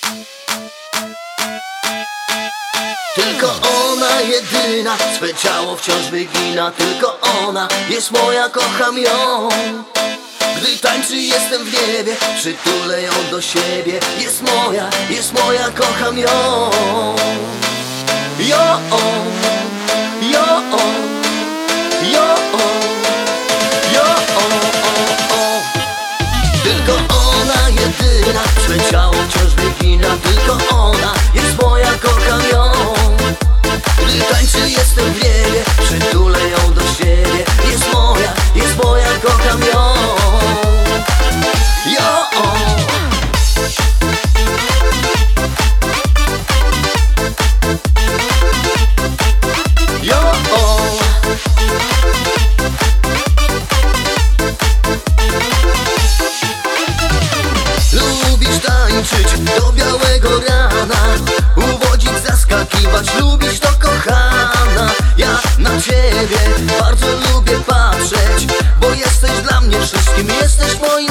Tylko ona jedyna, swe ciało wciąż wygina. Tylko ona jest moja, kocham ją. Gdy tańczy jestem w niebie, przytulę ją do siebie. Jest moja, kocham ją. Jo, jo, jo, jo, tylko ona jedyna, swe ciało wciąż wygina. Tylko ona jest moja, kocham ją. Gdy tańczy jestem w niebie, przytulę ją do siebie. Jest moja, kocham ją. Jo, lubisz tańczyć do białego rana, uwodzić, zaskakiwać, lubisz to, kochana. Ja na ciebie bardzo lubię patrzeć, bo jesteś dla mnie wszystkim, jesteś moim